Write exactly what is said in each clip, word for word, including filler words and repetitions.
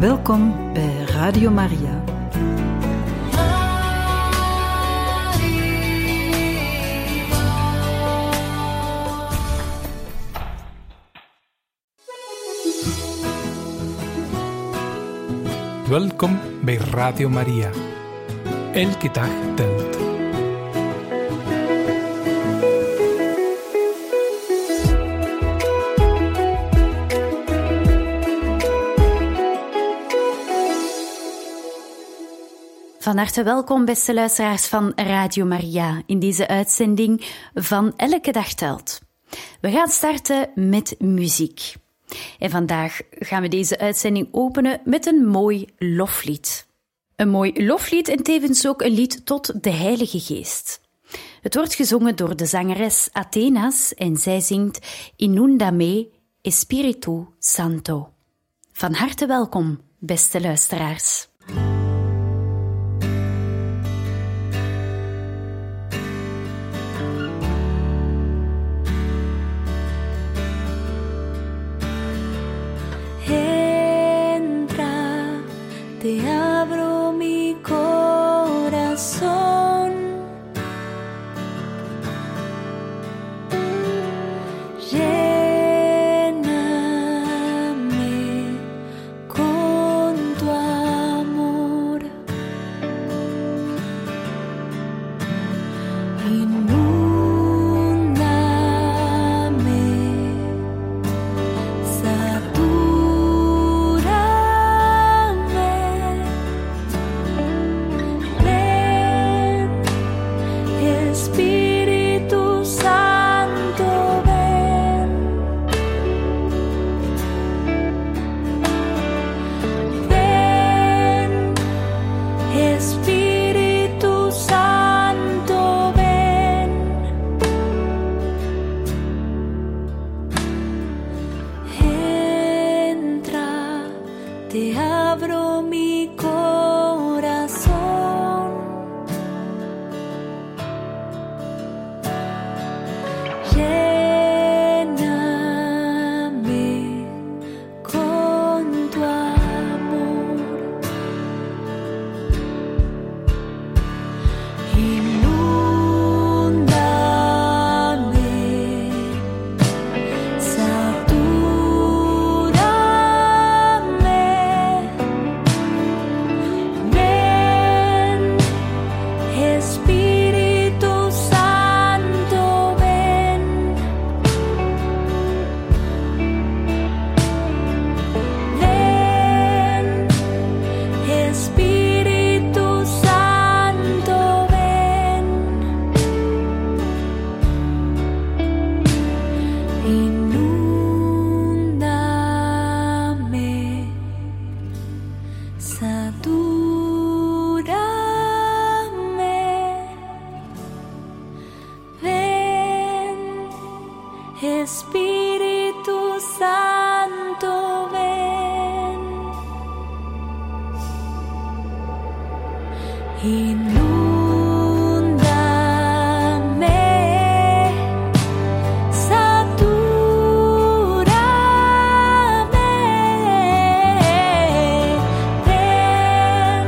Welkom bij Radio Maria. Welkom bij Radio Maria. Elke dag telt. Van harte welkom, beste luisteraars van Radio Maria, in deze uitzending van Elke dag telt. We gaan starten met muziek. En vandaag gaan we deze uitzending openen met een mooi loflied. Een mooi loflied en tevens ook een lied tot de Heilige Geest. Het wordt gezongen door de zangeres Athenas en zij zingt Inunda me Espiritu Santo. Van harte welkom, beste luisteraars. Te abro mi corazón, lléname con tu amor, inúndame, Espíritu Santo, ven, ven, Espíritu Santo, ven, entra, te abro mi corazón. Lléname con tu amor, inúndame, satúrame, ven, Espíritu Santo, ven, ven, Espíritu Santo, ven, inúndame, satúrame, ven, Espíritu Santo, ven, inúndame, satúrame, ven,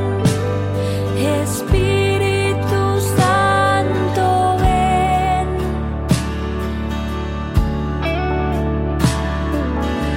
Espíritu Santo, ven,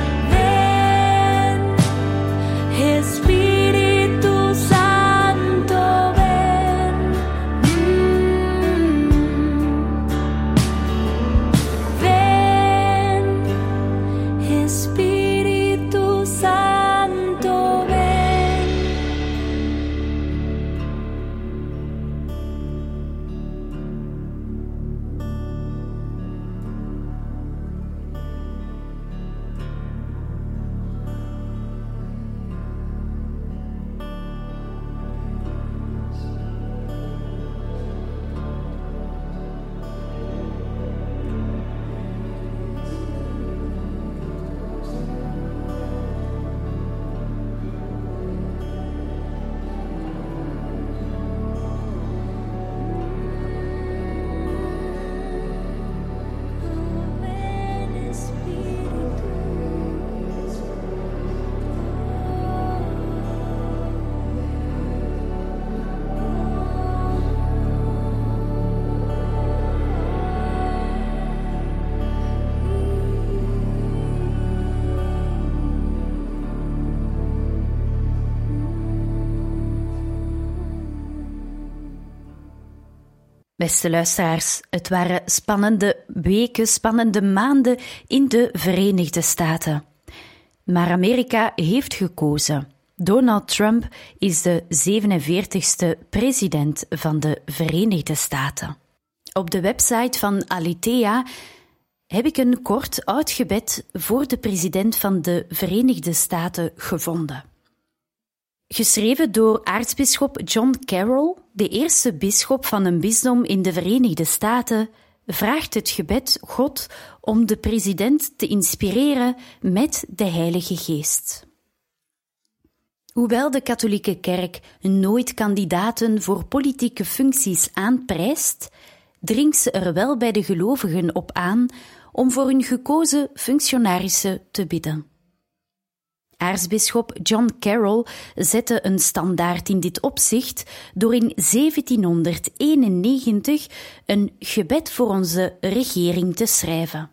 Beste luisteraars, het waren spannende weken, spannende maanden in de Verenigde Staten. Maar Amerika heeft gekozen. Donald Trump is de zevenenveertigste president van de Verenigde Staten. Op de website van Aletheia heb ik een kort oudgebed voor de president van de Verenigde Staten gevonden. Geschreven door aartsbisschop John Carroll, de eerste bisschop van een bisdom in de Verenigde Staten, vraagt het gebed God om de president te inspireren met de Heilige Geest. Hoewel de katholieke kerk nooit kandidaten voor politieke functies aanprijst, dringt ze er wel bij de gelovigen op aan om voor hun gekozen functionarissen te bidden. Aartsbisschop John Carroll zette een standaard in dit opzicht door in zeventienhonderdeenennegentig een gebed voor onze regering te schrijven.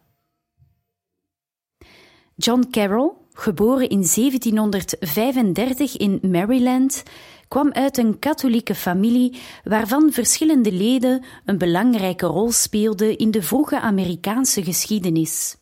John Carroll, geboren in zeventienhonderdvijfendertig in Maryland, kwam uit een katholieke familie waarvan verschillende leden een belangrijke rol speelden in de vroege Amerikaanse geschiedenis.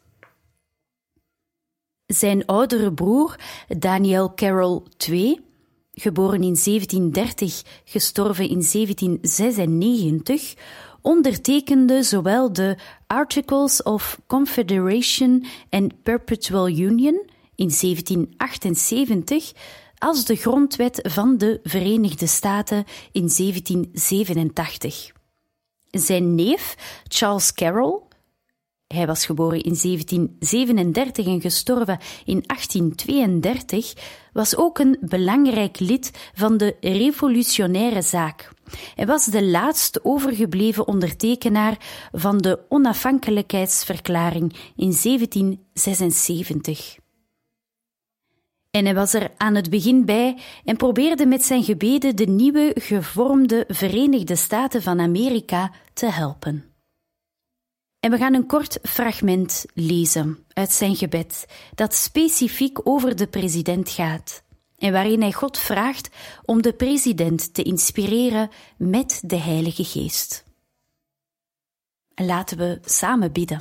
Zijn oudere broer, Daniel Carroll de tweede, geboren in zeventiendertig, gestorven in zeventienzesennegentig, ondertekende zowel de Articles of Confederation and Perpetual Union in zeventienachtenzeventig als de grondwet van de Verenigde Staten in zeventienzevenentachtig. Zijn neef, Charles Carroll, hij was geboren in zeventienzevenendertig en gestorven in achttientweeëndertig, was ook een belangrijk lid van de revolutionaire zaak. Hij was de laatst overgebleven ondertekenaar van de onafhankelijkheidsverklaring in zeventienzesenzeventig. En hij was er aan het begin bij en probeerde met zijn gebeden de nieuwe gevormde Verenigde Staten van Amerika te helpen. En we gaan een kort fragment lezen uit zijn gebed, dat specifiek over de president gaat en waarin hij God vraagt om de president te inspireren met de Heilige Geest. Laten we samen bidden.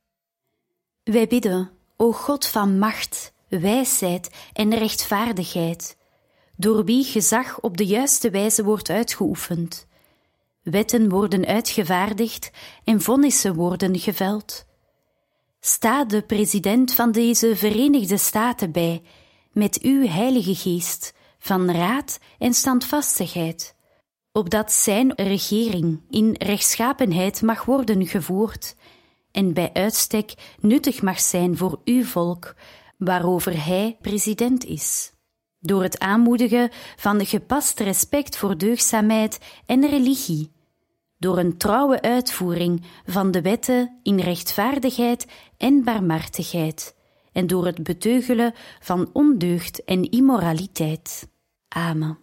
Wij bidden, o God van macht, wijsheid en rechtvaardigheid, door wie gezag op de juiste wijze wordt uitgeoefend. Wetten worden uitgevaardigd en vonnissen worden geveld. Sta de president van deze Verenigde Staten bij, met uw Heilige Geest, van raad en standvastigheid, opdat zijn regering in rechtschapenheid mag worden gevoerd en bij uitstek nuttig mag zijn voor uw volk, waarover hij president is. Door het aanmoedigen van gepast respect voor deugdzaamheid en religie, door een trouwe uitvoering van de wetten in rechtvaardigheid en barmhartigheid, en door het beteugelen van ondeugd en immoraliteit. Amen.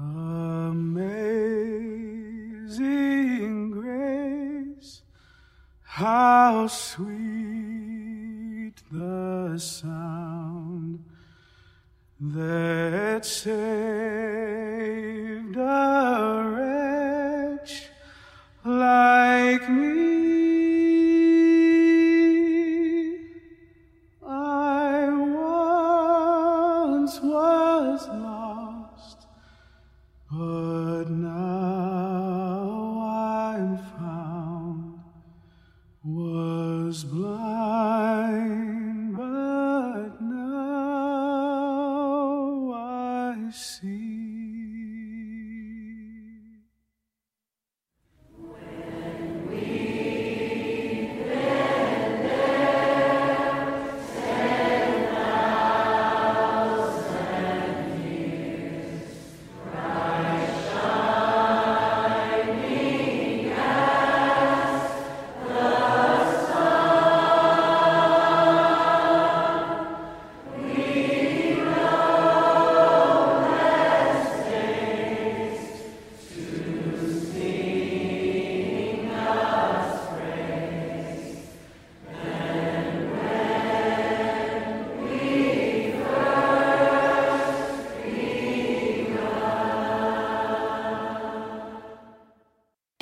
Amazing grace, how sweet the sound that saved a wretch like me. I once was lost, but now I'm found, was blind, but now I see.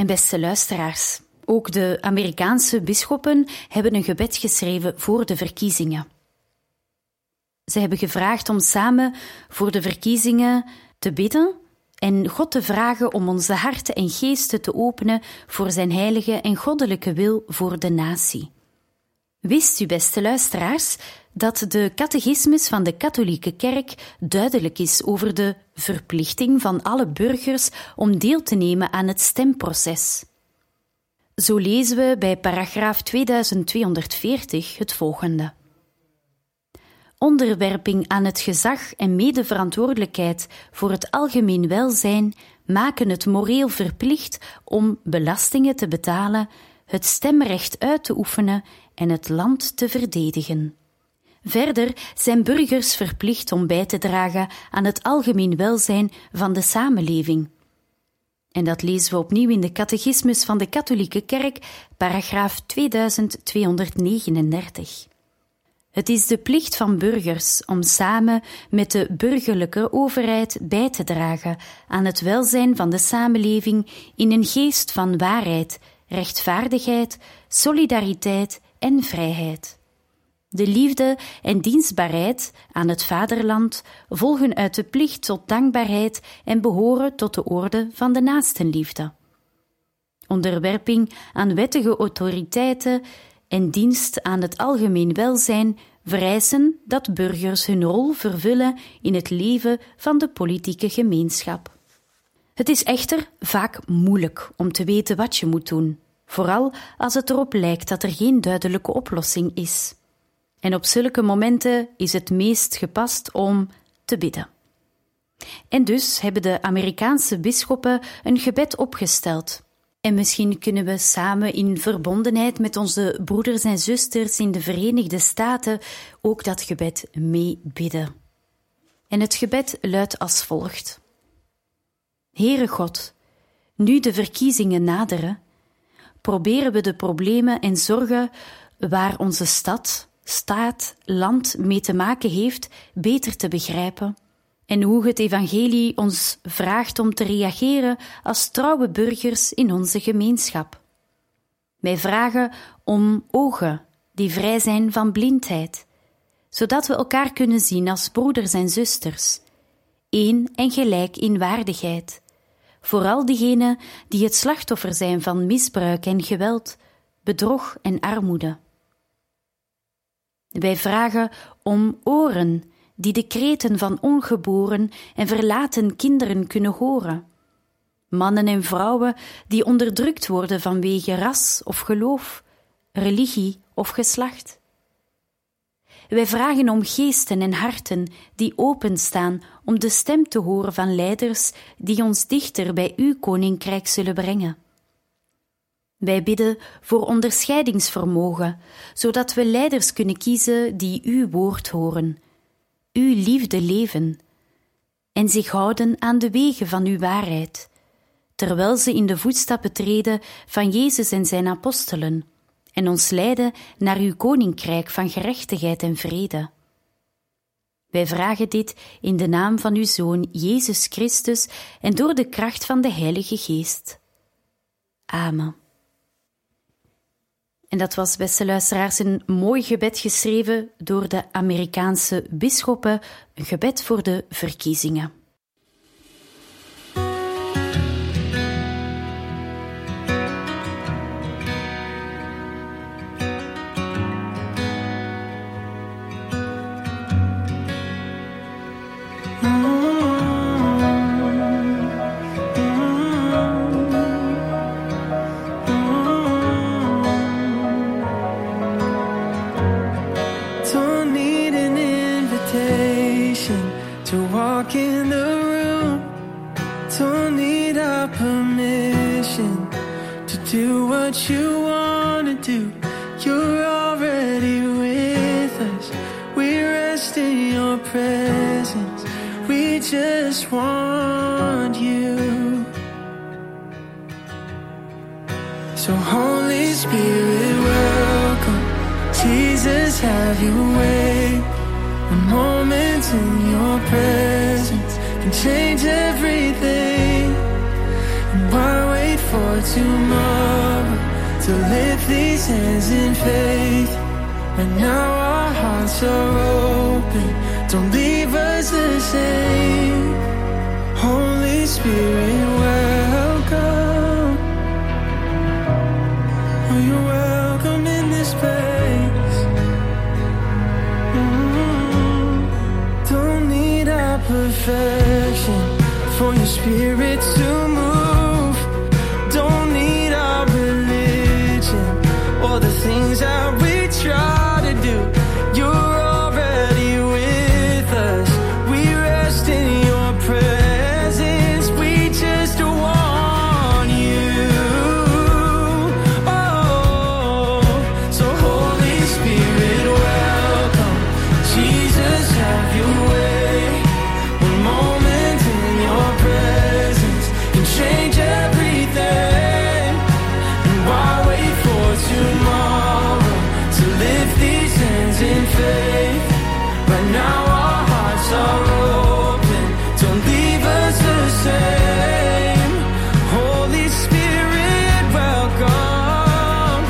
Beste luisteraars, ook de Amerikaanse bisschoppen hebben een gebed geschreven voor de verkiezingen. Ze hebben gevraagd om samen voor de verkiezingen te bidden en God te vragen om onze harten en geesten te openen voor zijn heilige en goddelijke wil voor de natie. Wist u, beste luisteraars, dat de catechismus van de katholieke kerk duidelijk is over de verplichting van alle burgers om deel te nemen aan het stemproces? Zo lezen we bij paragraaf tweeduizendtweehonderdveertig het volgende. Onderwerping aan het gezag en medeverantwoordelijkheid voor het algemeen welzijn maken het moreel verplicht om belastingen te betalen, het stemrecht uit te oefenen en het land te verdedigen. Verder zijn burgers verplicht om bij te dragen aan het algemeen welzijn van de samenleving. En dat lezen we opnieuw in de catechismus van de katholieke kerk, paragraaf tweeduizendtweehonderdnegenendertig. Het is de plicht van burgers om samen met de burgerlijke overheid bij te dragen aan het welzijn van de samenleving in een geest van waarheid, rechtvaardigheid, solidariteit en vrijheid. De liefde en dienstbaarheid aan het vaderland volgen uit de plicht tot dankbaarheid en behoren tot de orde van de naastenliefde. Onderwerping aan wettige autoriteiten en dienst aan het algemeen welzijn vereisen dat burgers hun rol vervullen in het leven van de politieke gemeenschap. Het is echter vaak moeilijk om te weten wat je moet doen, vooral als het erop lijkt dat er geen duidelijke oplossing is. En op zulke momenten is het meest gepast om te bidden. En dus hebben de Amerikaanse bisschoppen een gebed opgesteld. En misschien kunnen we samen in verbondenheid met onze broeders en zusters in de Verenigde Staten ook dat gebed meebidden. En het gebed luidt als volgt. Heere God, nu de verkiezingen naderen, proberen we de problemen en zorgen waar onze stad, staat, land mee te maken heeft, beter te begrijpen en hoe het evangelie ons vraagt om te reageren als trouwe burgers in onze gemeenschap. Wij vragen om ogen die vrij zijn van blindheid, zodat we elkaar kunnen zien als broeders en zusters, één en gelijk in waardigheid, vooral diegenen die het slachtoffer zijn van misbruik en geweld, bedrog en armoede. Wij vragen om oren die de kreten van ongeboren en verlaten kinderen kunnen horen. Mannen en vrouwen die onderdrukt worden vanwege ras of geloof, religie of geslacht. Wij vragen om geesten en harten die openstaan om de stem te horen van leiders die ons dichter bij uw koninkrijk zullen brengen. Wij bidden voor onderscheidingsvermogen, zodat we leiders kunnen kiezen die uw woord horen, uw liefde leven en zich houden aan de wegen van uw waarheid, terwijl ze in de voetstappen treden van Jezus en zijn apostelen en ons leiden naar uw koninkrijk van gerechtigheid en vrede. Wij vragen dit in de naam van uw Zoon Jezus Christus en door de kracht van de Heilige Geest. Amen. En dat was, beste luisteraars, een mooi gebed geschreven door de Amerikaanse bisschoppen, een gebed voor de verkiezingen. So Holy Spirit, welcome. Jesus, have your way. A moment in your presence can change everything. And why wait for for tomorrow to lift these hands in faith. And now our hearts are open. Don't leave us the same. Holy Spirit, welcome. Oh, you're welcome in this place. Mm-hmm. Don't need our perfection for your Spirit to move. Don't need our religion or the things that we try to do. You're already with us. We rest in your presence. We just want you. Oh, so Holy Spirit, welcome. Jesus, have your way. One moment in your presence can change everything. And why wait for tomorrow to lift these hands in faith? Right now our hearts are open. Don't leave us the same. Holy Spirit, welcome.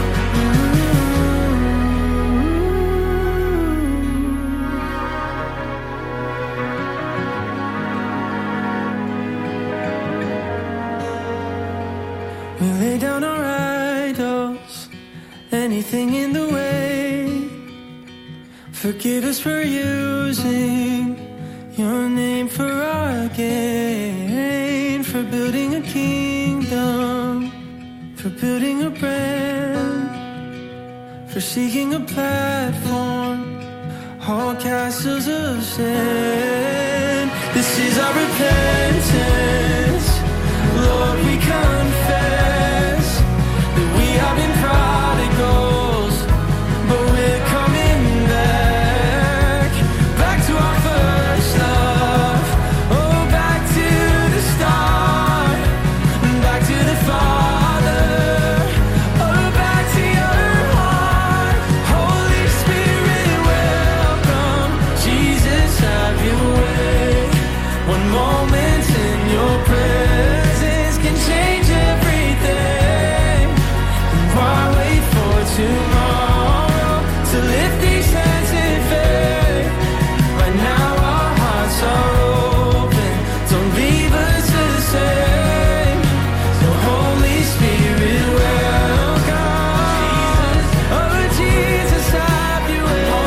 We lay down our idols, anything in the way. Forgive us for using your name for our gain, for building a kingdom, for building a brand, for seeking a platform, all castles of sin. This is our repentance, Lord, we confess that we have been prodigals, but we're coming back, back to our first love. Oh, back to the start, back to the Father. Oh, back to your heart. Holy Spirit, welcome. Jesus, have your way. One moment in your presence can change everything. And why wait for tomorrow to lift these hands in faith? Right now our hearts are open. Don't leave us the same. So Holy Spirit, welcome. Oh, Jesus, have your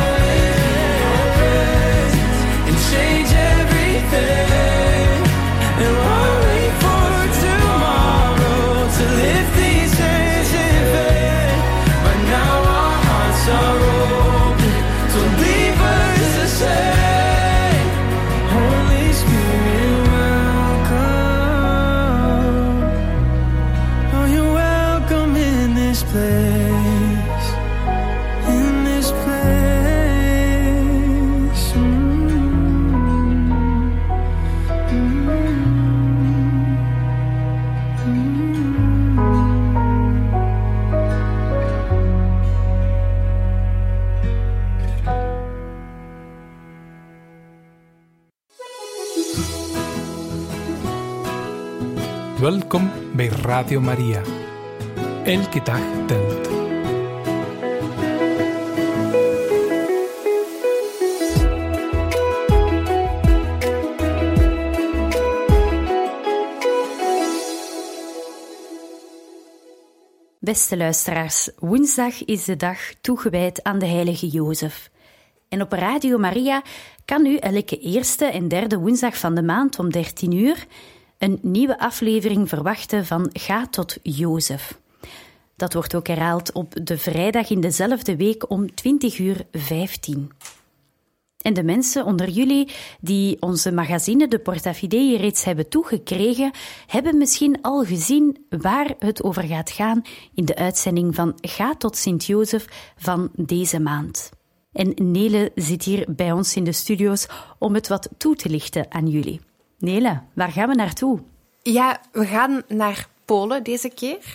way. And change everything. And why wait for tomorrow to lift these hands in faith? Right now our hearts are open. Don't leave us the same. Holy Spirit, welcome. Oh, you're welcome in this place. In this place. Mm. Welkom bij Radio Maria. Elke dag telt. Beste luisteraars, woensdag is de dag toegewijd aan de heilige Jozef. En op Radio Maria kan u elke eerste en derde woensdag van de maand om dertien uur een nieuwe aflevering verwachten van Ga tot Jozef. Dat wordt ook herhaald op de vrijdag in dezelfde week om twintig uur vijftien. En de mensen onder jullie die onze magazine de Porta Fidei reeds hebben toegekregen, hebben misschien al gezien waar het over gaat gaan in de uitzending van Ga tot Sint-Jozef van deze maand. En Nele zit hier bij ons in de studio's om het wat toe te lichten aan jullie. Nele, waar gaan we naartoe? Ja, we gaan naar Polen deze keer.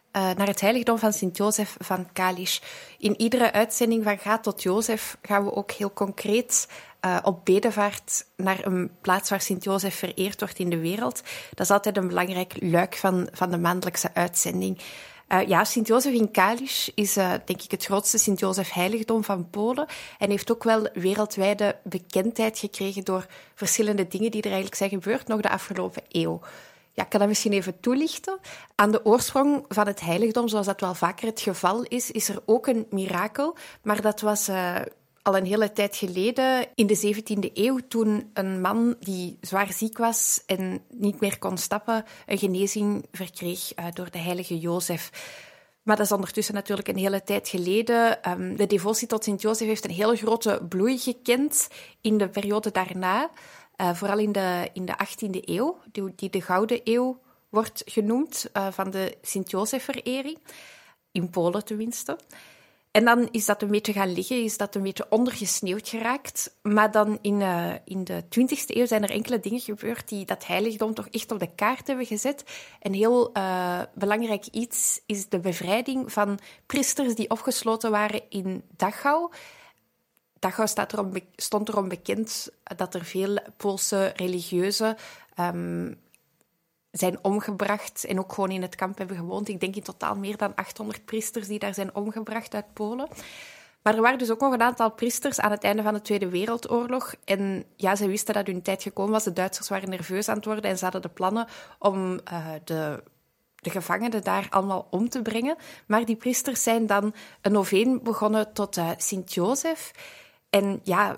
uh, naar het heiligdom van Sint-Jozef van Kalisz. In iedere uitzending van Ga tot Jozef gaan we ook heel concreet uh, op bedevaart naar een plaats waar Sint-Jozef vereerd wordt in de wereld. Dat is altijd een belangrijk luik van, van de maandelijkse uitzending. Uh, ja, Sint-Jozef in Kalisz is uh, denk ik het grootste Sint-Jozef-heiligdom van Polen en heeft ook wel wereldwijde bekendheid gekregen door verschillende dingen die er eigenlijk zijn gebeurd nog de afgelopen eeuw. Ja, ik kan dat misschien even toelichten. Aan de oorsprong van het heiligdom, zoals dat wel vaker het geval is, is er ook een mirakel, maar dat was uh, al een hele tijd geleden, in de zeventiende eeuw, toen een man die zwaar ziek was en niet meer kon stappen, een genezing verkreeg uh, door de heilige Jozef. Maar dat is ondertussen natuurlijk een hele tijd geleden. Um, de devotie tot Sint-Jozef heeft een hele grote bloei gekend in de periode daarna. Uh, vooral in de, in de achttiende eeuw, die, die de Gouden Eeuw wordt genoemd, uh, van de Sint-Jozef-verering. In Polen tenminste. En dan is dat een beetje gaan liggen, is dat een beetje ondergesneeuwd geraakt. Maar dan in, uh, in de twintigste eeuw zijn er enkele dingen gebeurd die dat heiligdom toch echt op de kaart hebben gezet. Een heel uh, belangrijk iets is de bevrijding van priesters die opgesloten waren in Dachau. Dachau staat erom, stond erom bekend dat er veel Poolse religieuzen um, zijn omgebracht en ook gewoon in het kamp hebben gewoond. Ik denk in totaal meer dan achthonderd priesters die daar zijn omgebracht uit Polen. Maar er waren dus ook nog een aantal priesters aan het einde van de Tweede Wereldoorlog. En ja, ze wisten dat hun tijd gekomen was. De Duitsers waren nerveus aan het worden en ze hadden de plannen om uh, de... de gevangenen daar allemaal om te brengen. Maar die priesters zijn dan een noveen begonnen tot uh, Sint-Jozef. En ja,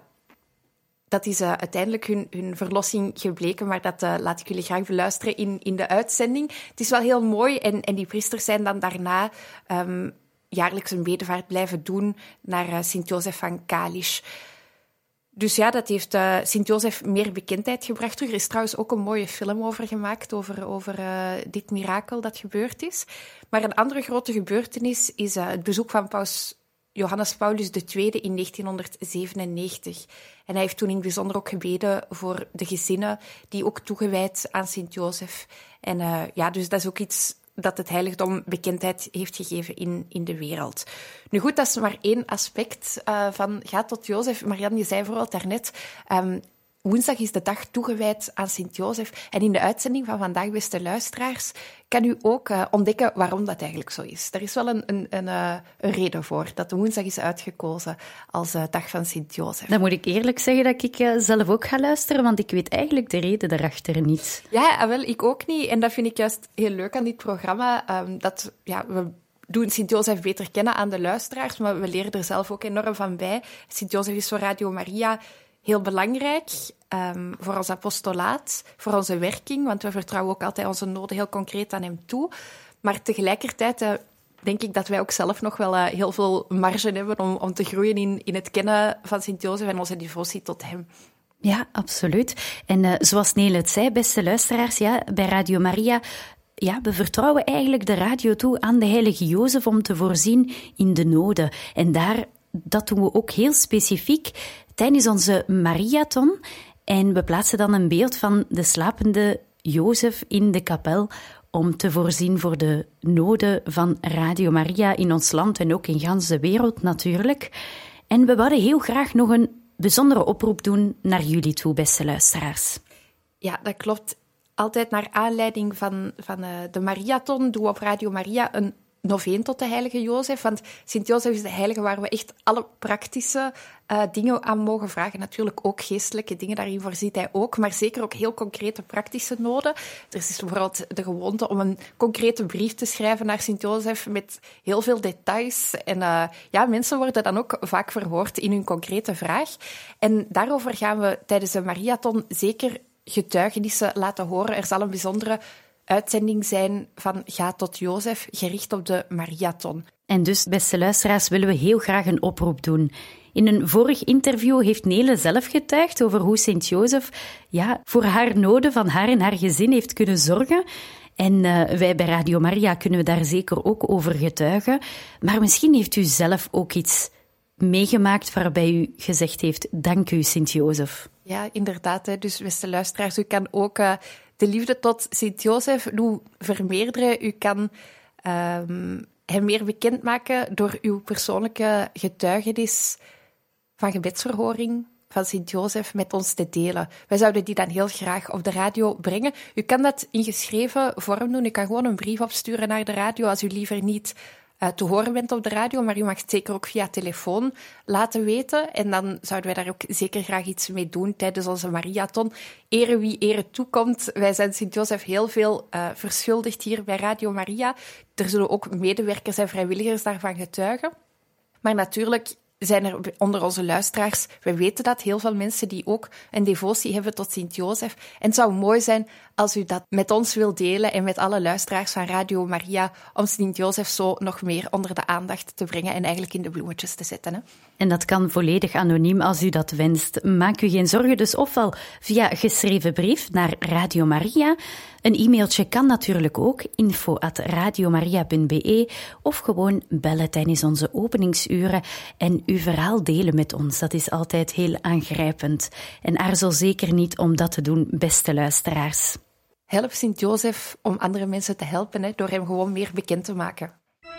dat is uh, uiteindelijk hun, hun verlossing gebleken, maar dat uh, laat ik jullie graag beluisteren in, in de uitzending. Het is wel heel mooi en, en die priesters zijn dan daarna um, jaarlijks een bedevaart blijven doen naar uh, Sint-Jozef van Kalisz. Dus ja, dat heeft uh, Sint-Jozef meer bekendheid gebracht terug. Er is trouwens ook een mooie film over gemaakt, over, over uh, dit mirakel dat gebeurd is. Maar een andere grote gebeurtenis is uh, het bezoek van paus Johannes Paulus de Tweede in negentienhonderdzevenennegentig. En hij heeft toen in het bijzonder ook gebeden voor de gezinnen die ook toegewijd aan Sint-Jozef. En uh, ja, dus dat is ook iets dat het heiligdom bekendheid heeft gegeven in, in de wereld. Nu goed, dat is maar één aspect uh, van Ga tot Jozef. Marianne, je zei vooral daarnet, um, woensdag is de dag toegewijd aan Sint-Jozef. En in de uitzending van vandaag, beste luisteraars, kan u ook uh, ontdekken waarom dat eigenlijk zo is. Er is wel een, een, een, uh, een reden voor dat de woensdag is uitgekozen als uh, dag van Sint-Jozef. Dan moet ik eerlijk zeggen dat ik uh, zelf ook ga luisteren, want ik weet eigenlijk de reden daarachter niet. Ja, wel, ik ook niet. En dat vind ik juist heel leuk aan dit programma. Um, dat, ja, we doen Sint-Jozef beter kennen aan de luisteraars, maar we leren er zelf ook enorm van bij. Sint-Jozef is voor Radio Maria heel belangrijk um, voor ons apostolaat, voor onze werking, want we vertrouwen ook altijd onze noden heel concreet aan hem toe. Maar tegelijkertijd uh, denk ik dat wij ook zelf nog wel uh, heel veel marge hebben om, om te groeien in, in het kennen van Sint-Jozef en onze devotie tot hem. Ja, absoluut. En uh, zoals Nele het zei, beste luisteraars, ja, bij Radio Maria, ja, we vertrouwen eigenlijk de radio toe aan de heilige Jozef om te voorzien in de noden. En daar, dat doen we ook heel specifiek tijdens onze Mariathon. En we plaatsen dan een beeld van de slapende Jozef in de kapel om te voorzien voor de noden van Radio Maria in ons land en ook in gans de wereld natuurlijk. En we wilden heel graag nog een bijzondere oproep doen naar jullie toe, beste luisteraars. Ja, dat klopt. Altijd naar aanleiding van, van uh, de Mariathon doen we op Radio Maria een noveen tot de heilige Jozef. Want Sint-Jozef is de heilige waar we echt alle praktische uh, dingen aan mogen vragen. Natuurlijk ook geestelijke dingen, daarin voorziet hij ook. Maar zeker ook heel concrete praktische noden. Er is bijvoorbeeld de gewoonte om een concrete brief te schrijven naar Sint-Jozef met heel veel details. En uh, ja, mensen worden dan ook vaak verhoord in hun concrete vraag. En daarover gaan we tijdens de Mariathon zeker getuigenissen laten horen. Er zal een bijzondere uitzending zijn van Ga tot Jozef, gericht op de Mariathon. En dus, beste luisteraars, willen we heel graag een oproep doen. In een vorig interview heeft Nele zelf getuigd over hoe Sint-Jozef ja, voor haar noden van haar en haar gezin heeft kunnen zorgen. En uh, wij bij Radio Maria kunnen we daar zeker ook over getuigen. Maar misschien heeft u zelf ook iets meegemaakt waarbij u gezegd heeft, dank u Sint-Jozef. Ja, inderdaad. Hè. Dus beste luisteraars, u kan ook uh, de liefde tot Sint-Jozef doen vermeerderen. U kan um, hem meer bekendmaken door uw persoonlijke getuigenis van gebedsverhoring van Sint-Jozef met ons te delen. Wij zouden die dan heel graag op de radio brengen. U kan dat in geschreven vorm doen. U kan gewoon een brief opsturen naar de radio als u liever niet uh, te horen bent op de radio, maar u mag het zeker ook via telefoon laten weten. En dan zouden wij daar ook zeker graag iets mee doen tijdens onze Mariathon. Ere wie ere toekomt. Wij zijn Sint-Jozef heel veel uh, verschuldigd hier bij Radio Maria. Er zullen ook medewerkers en vrijwilligers daarvan getuigen. Maar natuurlijk zijn er onder onze luisteraars, we weten dat, heel veel mensen die ook een devotie hebben tot Sint-Jozef. En het zou mooi zijn als u dat met ons wilt delen en met alle luisteraars van Radio Maria, om Sint-Jozef zo nog meer onder de aandacht te brengen en eigenlijk in de bloemetjes te zetten. Hè? En dat kan volledig anoniem als u dat wenst. Maak u geen zorgen, dus ofwel via geschreven brief naar Radio Maria. Een e-mailtje kan natuurlijk ook, info at radiomaria punt be, of gewoon bellen tijdens onze openingsuren en uw verhaal delen met ons. Dat is altijd heel aangrijpend. En aarzel zeker niet om dat te doen, beste luisteraars. Help Sint-Jozef om andere mensen te helpen, hè, door hem gewoon meer bekend te maken.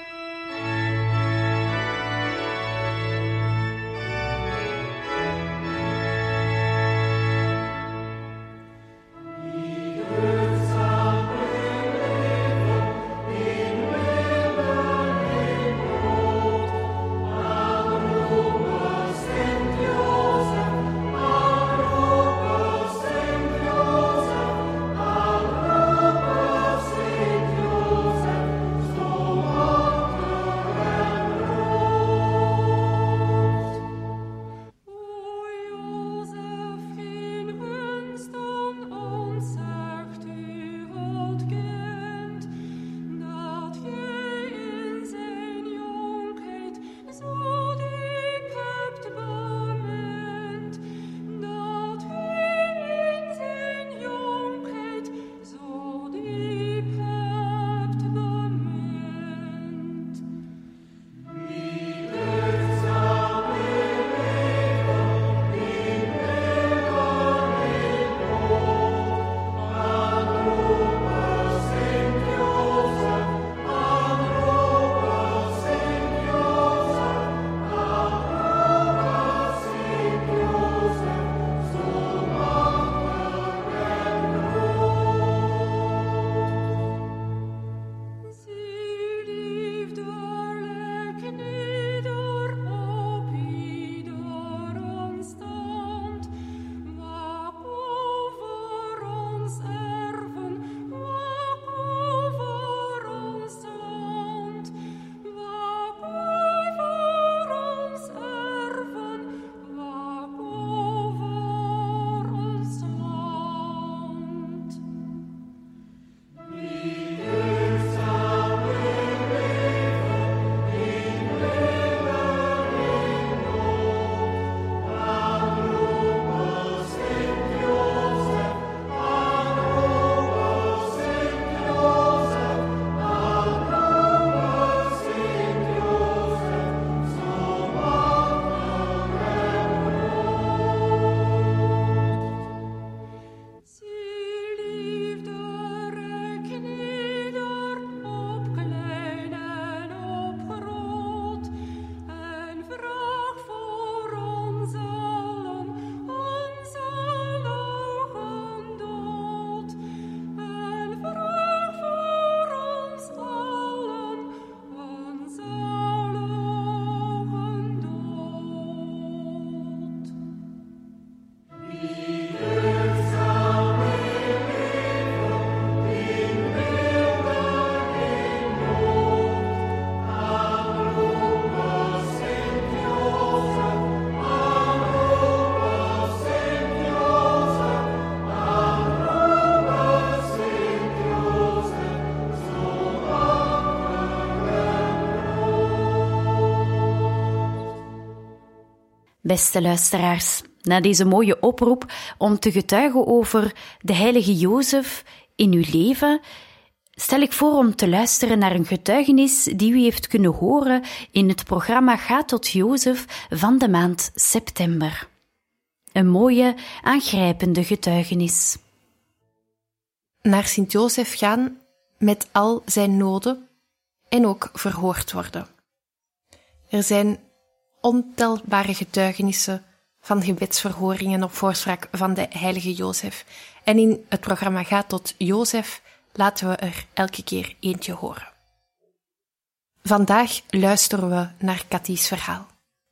Beste luisteraars, na deze mooie oproep om te getuigen over de heilige Jozef in uw leven, stel ik voor om te luisteren naar een getuigenis die u heeft kunnen horen in het programma Ga tot Jozef van de maand september. Een mooie, aangrijpende getuigenis. Naar Sint-Jozef gaan met al zijn noden en ook verhoord worden. Er zijn ontelbare getuigenissen van gebedsverhoringen op voorspraak van de heilige Jozef. En in het programma Ga tot Jozef laten we er elke keer eentje horen. Vandaag luisteren we naar Cathy's verhaal.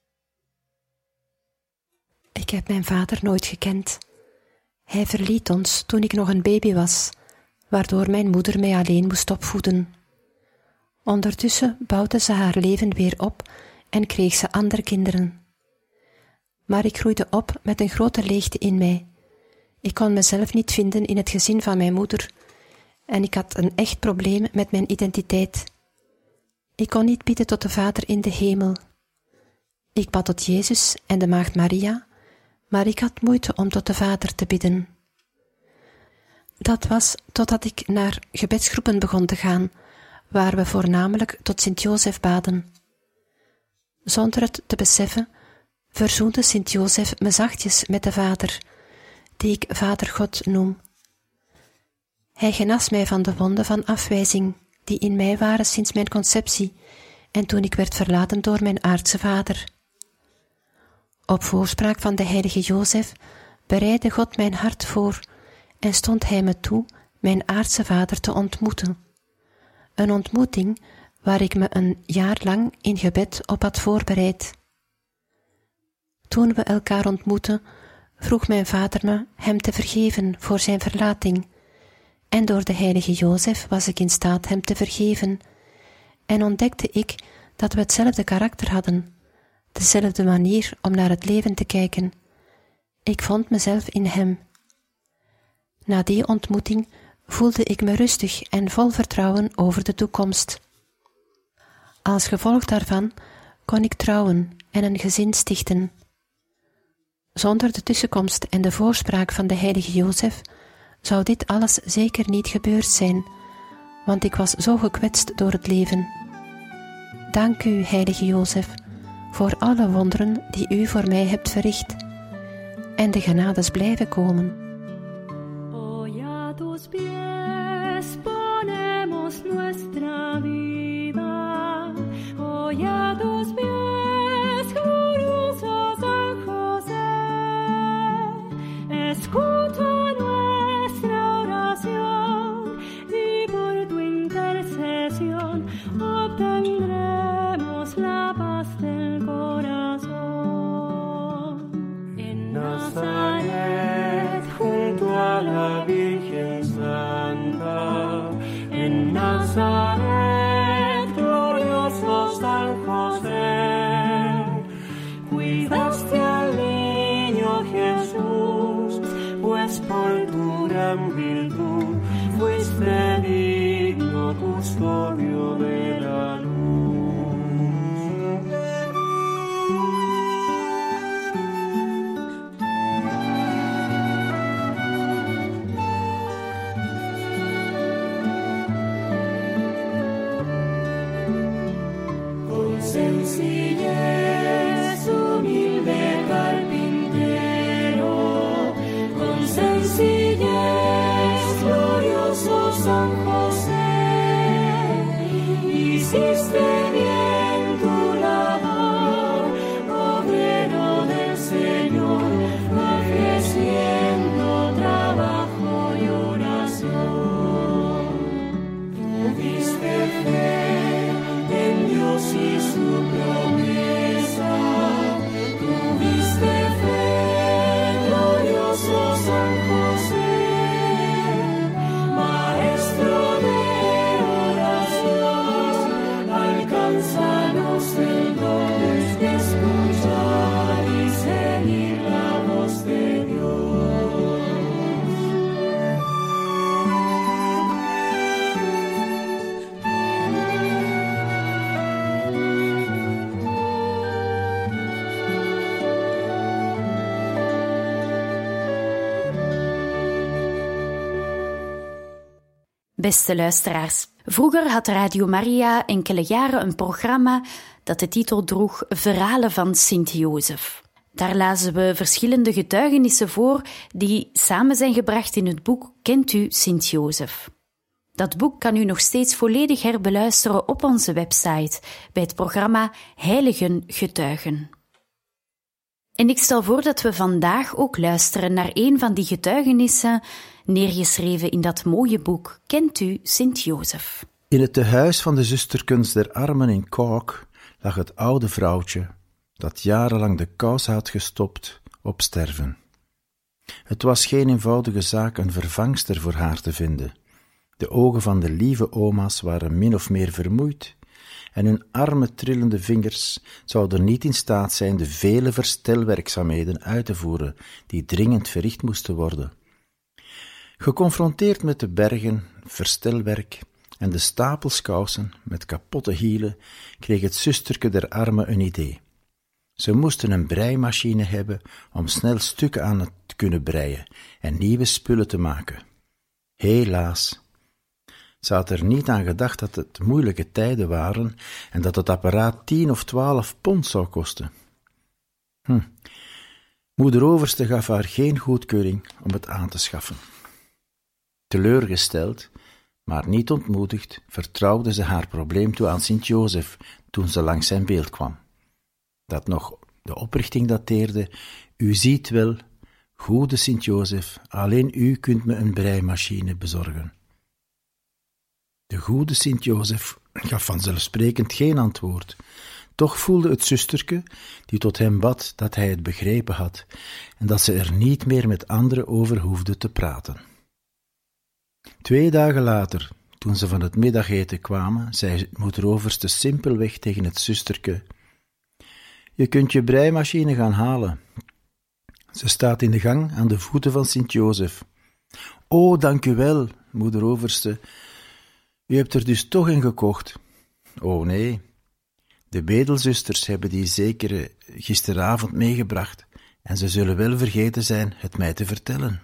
Ik heb mijn vader nooit gekend. Hij verliet ons toen ik nog een baby was, waardoor mijn moeder mij alleen moest opvoeden. Ondertussen bouwde ze haar leven weer op en kreeg ze andere kinderen. Maar ik groeide op met een grote leegte in mij. Ik kon mezelf niet vinden in het gezin van mijn moeder en ik had een echt probleem met mijn identiteit. Ik kon niet bidden tot de Vader in de hemel. Ik bad tot Jezus en de Maagd Maria, maar ik had moeite om tot de Vader te bidden. Dat was totdat ik naar gebedsgroepen begon te gaan, waar we voornamelijk tot Sint-Jozef baden. Zonder het te beseffen, verzoende Sint-Jozef me zachtjes met de Vader, die ik Vader God noem. Hij genas mij van de wonden van afwijzing, die in mij waren sinds mijn conceptie en toen ik werd verlaten door mijn aardse vader. Op voorspraak van de heilige Jozef bereidde God mijn hart voor en stond hij me toe mijn aardse vader te ontmoeten. Een ontmoeting waar ik me een jaar lang in gebed op had voorbereid. Toen we elkaar ontmoetten, vroeg mijn vader me hem te vergeven voor zijn verlating, en door de heilige Jozef was ik in staat hem te vergeven, en ontdekte ik dat we hetzelfde karakter hadden, dezelfde manier om naar het leven te kijken. Ik vond mezelf in hem. Na die ontmoeting voelde ik me rustig en vol vertrouwen over de toekomst. Als gevolg daarvan kon ik trouwen en een gezin stichten. Zonder de tussenkomst en de voorspraak van de heilige Jozef zou dit alles zeker niet gebeurd zijn, want ik was zo gekwetst door het leven. Dank u, heilige Jozef, voor alle wonderen die u voor mij hebt verricht, en de genades blijven komen. Hoy a tus pies ponemos nuestra vida. Hoy a tus pies, glorioso San José. Escucha nuestra oración y por tu intercesión obtendremos la paz del corazón. En Nazaret, junto a la Virgen Santa, en Nazaret, glorioso San José, cuidaste al niño Jesús, pues por tu gran virtud fuiste digno custodio de la luz. Sencillez, humilde carpintero, con sencillez, glorioso San José, hiciste bien tu labor, obrero del Señor, ofreciendo trabajo y oración. Tuviste fe en Dios y su promesa, tuviste fe, glorioso San José, maestro de oración, alcánzanos el don de escuchar y seguir la voz de Dios. Beste luisteraars, vroeger had Radio Maria enkele jaren een programma dat de titel droeg Verhalen van Sint-Jozef. Daar lazen we verschillende getuigenissen voor die samen zijn gebracht in het boek Kent u Sint-Jozef? Dat boek kan u nog steeds volledig herbeluisteren op onze website bij het programma Heiligen Getuigen. En ik stel voor dat we vandaag ook luisteren naar een van die getuigenissen, neergeschreven in dat mooie boek Kent u Sint-Jozef? In het tehuis van de zusterkens der armen in Cork lag het oude vrouwtje, dat jarenlang de kous had gestopt, op sterven. Het was geen eenvoudige zaak een vervangster voor haar te vinden. De ogen van de lieve oma's waren min of meer vermoeid, en hun arme trillende vingers zouden niet in staat zijn de vele verstelwerkzaamheden uit te voeren die dringend verricht moesten worden. Geconfronteerd met de bergen, verstelwerk en de stapels kousen met kapotte hielen, kreeg het zusterke der armen een idee. Ze moesten een breimachine hebben om snel stukken aan het te kunnen breien en nieuwe spullen te maken. Helaas, ze had er niet aan gedacht dat het moeilijke tijden waren en dat het apparaat tien of twaalf pond zou kosten. Hm. Moeder Overste gaf haar geen goedkeuring om het aan te schaffen. Teleurgesteld, maar niet ontmoedigd, vertrouwde ze haar probleem toe aan Sint-Jozef toen ze langs zijn beeld kwam. Dat nog de oprichting dateerde: u ziet wel, goede Sint-Jozef, alleen u kunt me een breimachine bezorgen. De goede Sint-Jozef gaf vanzelfsprekend geen antwoord. Toch voelde het zusterke, die tot hem bad, dat hij het begrepen had en dat ze er niet meer met anderen over hoefde te praten. Twee dagen later, toen ze van het middageten kwamen, zei moeder Overste simpelweg tegen het zusterke: je kunt je breimachine gaan halen. Ze staat in de gang aan de voeten van Sint-Jozef. O, dank u wel, moeder Overste. U hebt er dus toch een gekocht. O nee, de bedelzusters hebben die zeker gisteravond meegebracht en ze zullen wel vergeten zijn het mij te vertellen.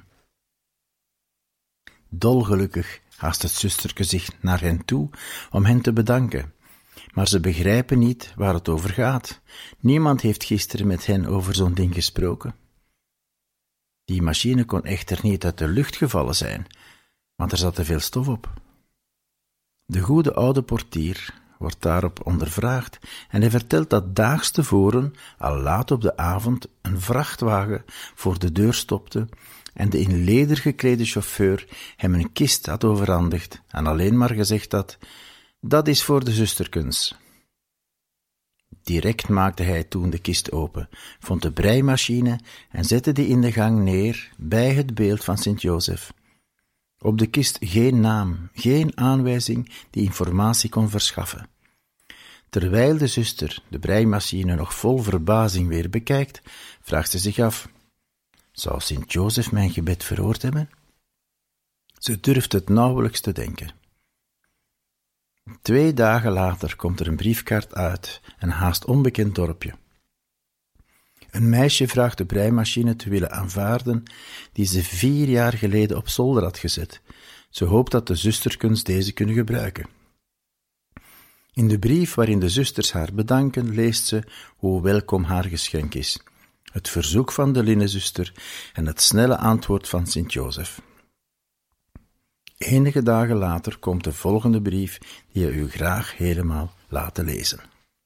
Dolgelukkig haast het zusterke zich naar hen toe om hen te bedanken, maar ze begrijpen niet waar het over gaat. Niemand heeft gisteren met hen over zo'n ding gesproken. Die machine kon echter niet uit de lucht gevallen zijn, want er zat te veel stof op. De goede oude portier wordt daarop ondervraagd en hij vertelt dat daags tevoren, al laat op de avond, een vrachtwagen voor de deur stopte en de in leder geklede chauffeur hem een kist had overhandigd en alleen maar gezegd had: dat is voor de zusterkens. Direct maakte hij toen de kist open, vond de breimachine en zette die in de gang neer bij het beeld van Sint-Jozef. Op de kist geen naam, geen aanwijzing die informatie kon verschaffen. Terwijl de zuster de breimachine nog vol verbazing weer bekijkt, vraagt ze zich af: zou Sint-Jozef mijn gebed verhoord hebben? Ze durft het nauwelijks te denken. Twee dagen later komt er een briefkaart uit, een haast onbekend dorpje. Een meisje vraagt de breimachine te willen aanvaarden die ze vier jaar geleden op zolder had gezet. Ze hoopt dat de zusterkens deze kunnen gebruiken. In de brief waarin de zusters haar bedanken, leest ze hoe welkom haar geschenk is, het verzoek van de linnenzuster en het snelle antwoord van Sint-Jozef. Enige dagen later komt de volgende brief die je u graag helemaal laten lezen.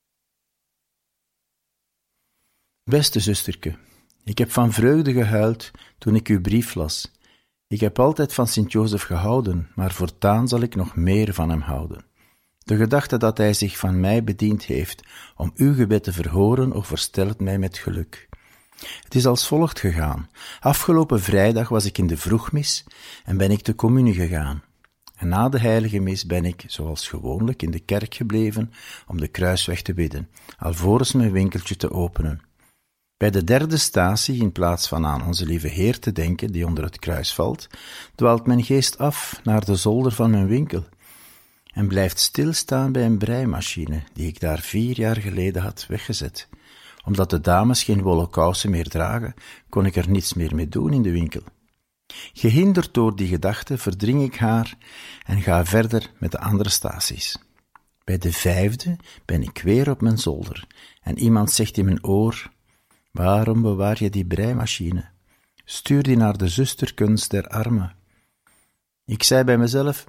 Beste zusterke, ik heb van vreugde gehuild toen ik uw brief las. Ik heb altijd van Sint-Jozef gehouden, maar voortaan zal ik nog meer van hem houden. De gedachte dat hij zich van mij bediend heeft om uw gebed te verhoren overstelpt mij met geluk. Het is als volgt gegaan. Afgelopen vrijdag was ik in de vroegmis en ben ik de communie gegaan. En na de heilige mis ben ik, zoals gewoonlijk, in de kerk gebleven om de kruisweg te bidden, alvorens mijn winkeltje te openen. Bij de derde statie, in plaats van aan onze lieve Heer te denken, die onder het kruis valt, dwaalt mijn geest af naar de zolder van mijn winkel en blijft stilstaan bij een breimachine, die ik daar vier jaar geleden had weggezet. Omdat de dames geen wollen kousen meer dragen, kon ik er niets meer mee doen in de winkel. Gehinderd door die gedachte verdring ik haar en ga verder met de andere staties. Bij de vijfde ben ik weer op mijn zolder en iemand zegt in mijn oor: waarom bewaar je die breimachine? Stuur die naar de zusterkens der armen. Ik zei bij mezelf: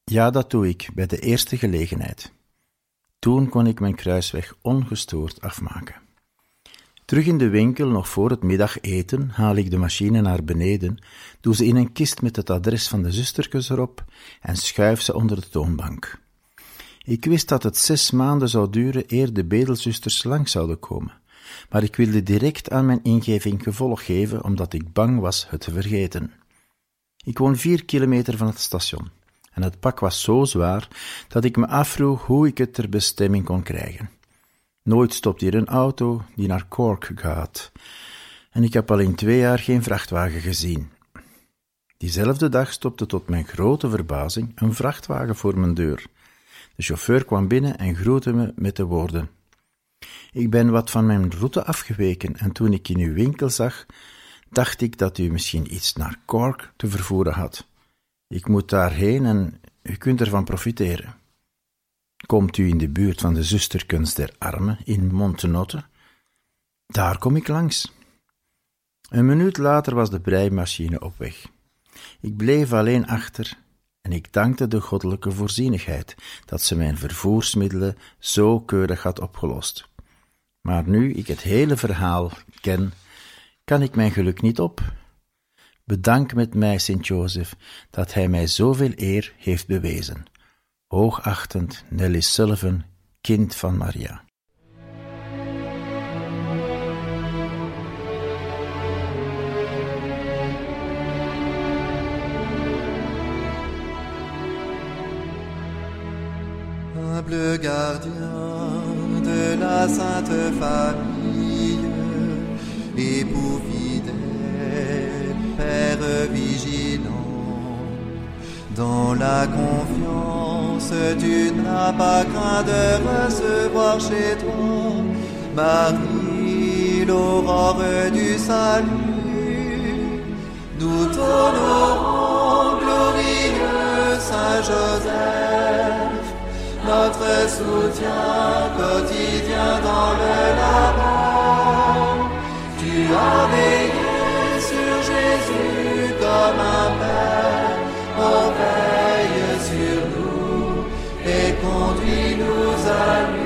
Ja, dat doe ik, bij de eerste gelegenheid. Toen kon ik mijn kruisweg ongestoord afmaken. Terug in de winkel, nog voor het middageten, haal ik de machine naar beneden, doe ze in een kist met het adres van de zusterkes erop en schuif ze onder de toonbank. Ik wist dat het zes maanden zou duren eer de bedelzusters langs zouden komen, maar ik wilde direct aan mijn ingeving gevolg geven, omdat ik bang was het te vergeten. Ik woon vier kilometer van het station, en het pak was zo zwaar dat ik me afvroeg hoe ik het ter bestemming kon krijgen. Nooit stopt hier een auto die naar Cork gaat, en ik heb al in twee jaar geen vrachtwagen gezien. Diezelfde dag stopte tot mijn grote verbazing een vrachtwagen voor mijn deur. De chauffeur kwam binnen en groette me met de woorden: ik ben wat van mijn route afgeweken en toen ik in uw winkel zag, dacht ik dat u misschien iets naar Cork te vervoeren had. Ik moet daarheen en u kunt ervan profiteren. Komt u in de buurt van de zusterkens der armen in Montenotte? Daar kom ik langs. Een minuut later was de breimachine op weg. Ik bleef alleen achter en ik dankte de goddelijke voorzienigheid dat ze mijn vervoersmiddelen zo keurig had opgelost. Maar nu ik het hele verhaal ken, kan ik mijn geluk niet op. Bedank met mij, Sint-Jozef, dat hij mij zoveel eer heeft bewezen. Hoogachtend Nelly Sullivan, kind van Maria. Humble gardien de la Sainte Famille, époux fidèle, Père vigilant, dans la confiance tu n'as pas craint de recevoir chez toi Marie, l'aurore du salut. Nous t'honorons, glorieux Saint Joseph, notre soutien quotidien dans le labeur. Tu as veillé sur Jésus comme un père, oh veille sur nous et conduis-nous à lui.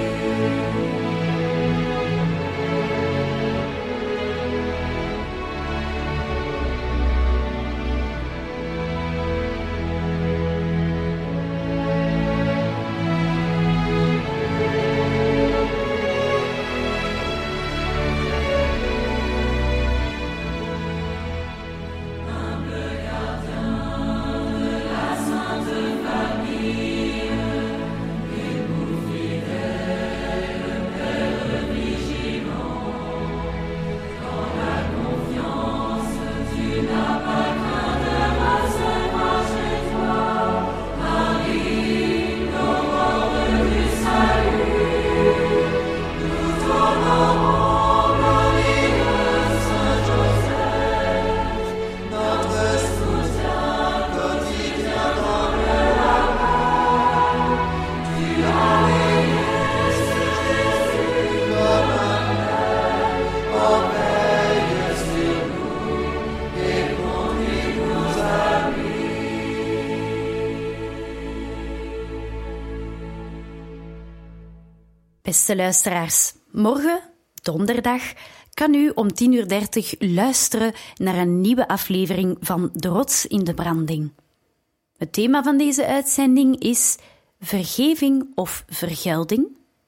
Beste luisteraars, morgen, donderdag, kan u om tien uur dertig luisteren naar een nieuwe aflevering van De Rots in de Branding. Het thema van deze uitzending is vergeving of vergelding.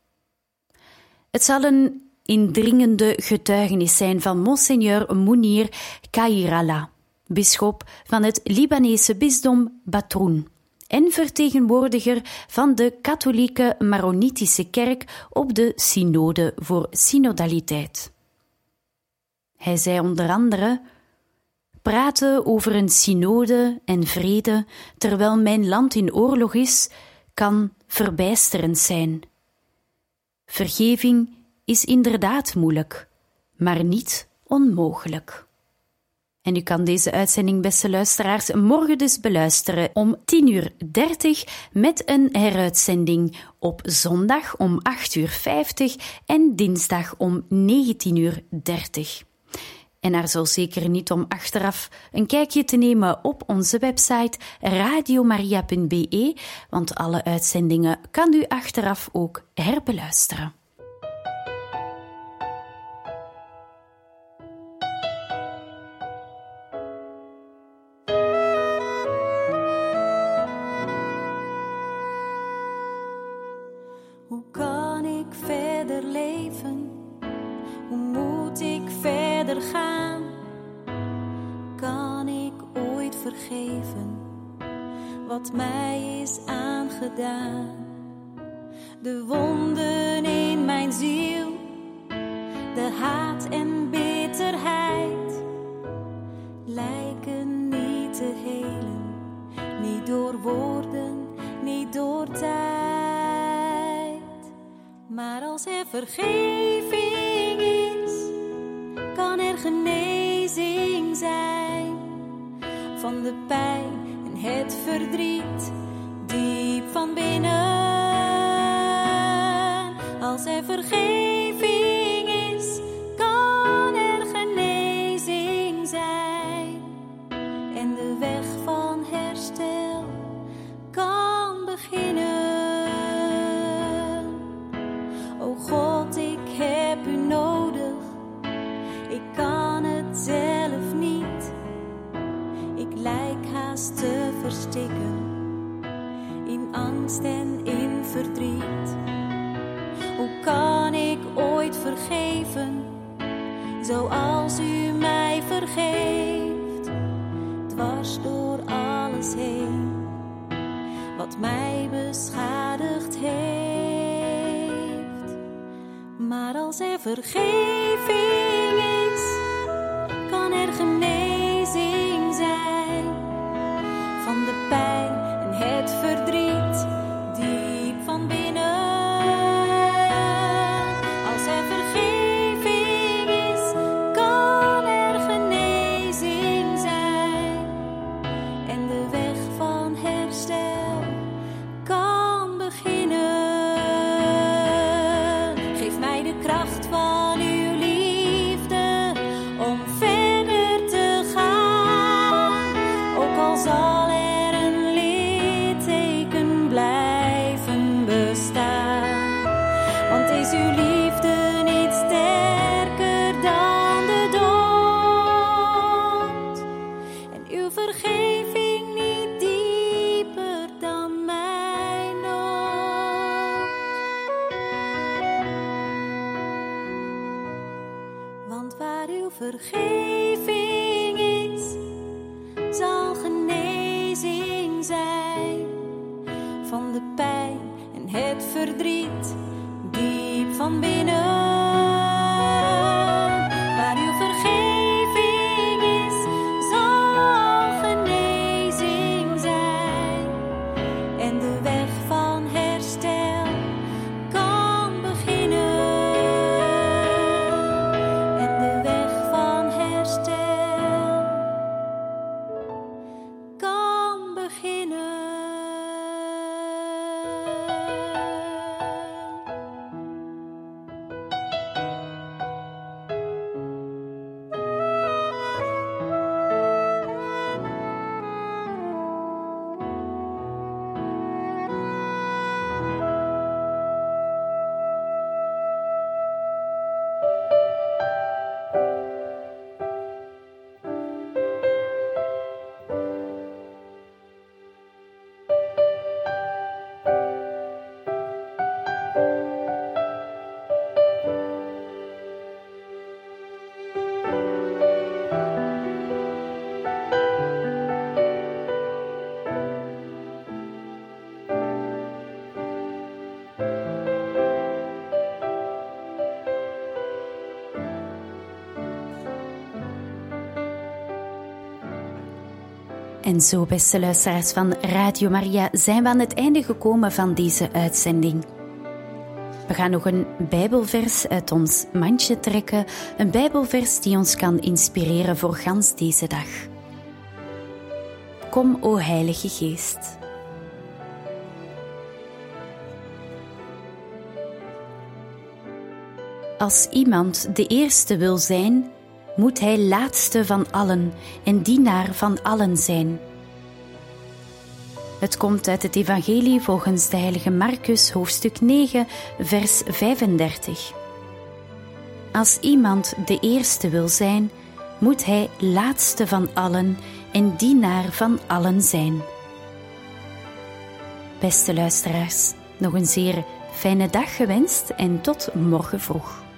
Het zal een indringende getuigenis zijn van Monseigneur Mounir Kairala, bisschop van het Libanese bisdom Batroun en vertegenwoordiger van de katholieke Maronitische kerk op de synode voor synodaliteit. Hij zei onder andere: praten over een synode en vrede terwijl mijn land in oorlog is, kan verbijsterend zijn. Vergeving is inderdaad moeilijk, maar niet onmogelijk. En u kan deze uitzending, beste luisteraars, morgen dus beluisteren om tien uur dertig met een heruitzending op zondag om acht uur vijftig en dinsdag om negentien uur dertig. En aarzel zeker niet om achteraf een kijkje te nemen op onze website radiomaria punt b e, want alle uitzendingen kan u achteraf ook herbeluisteren. Hoe kan ik verder leven? Hoe moet ik verder gaan? Kan ik ooit vergeven wat mij is aangedaan? De wonden in mijn ziel, de haat en bitterheid lijken niet te helen, niet door woorden, niet door tijd. Maar als er vergeving is, kan er genezing zijn van de pijn en het verdriet diep van binnen. Als er vergeving is, kan er genezing zijn en de weg van herstel kan beginnen. O God, ik heb u nodig, ik kan het zelf niet. Ik lijk haast te verstikken in angst en in verdriet. Hoe kan ik ooit vergeven, zoals u mij vergeeft, dwars door alles heen, wat mij beschadigd heeft. Maar als er vergeving is, kan er genezing zijn van de pijn en het verdriet diep van binnen. Als er vergeving is, kan er genezing zijn en de weg van herstel kan beginnen. Geef mij de kracht van uw liefde om verder te gaan, ook al zal er een litteken blijven bestaan. Want is uw liefde niet sterker dan de dood en uw vergeving niet dieper dan mijn nood? Want waar uw vergeving is, zal genezing zijn van de pijn en het verdriet diep van binnen. Waar uw vergeving is, zal genezing zijn en de weg van herstel kan beginnen. En de weg van herstel kan beginnen. En zo, beste luisteraars van Radio Maria, zijn we aan het einde gekomen van deze uitzending. We gaan nog een Bijbelvers uit ons mandje trekken, een Bijbelvers die ons kan inspireren voor gans deze dag. Kom, o Heilige Geest. Als iemand de eerste wil zijn, moet hij laatste van allen en dienaar van allen zijn. Het komt uit het Evangelie volgens de heilige Marcus, hoofdstuk negen, vers vijfendertig. Als iemand de eerste wil zijn, moet hij laatste van allen en dienaar van allen zijn. Beste luisteraars, nog een zeer fijne dag gewenst en tot morgen vroeg.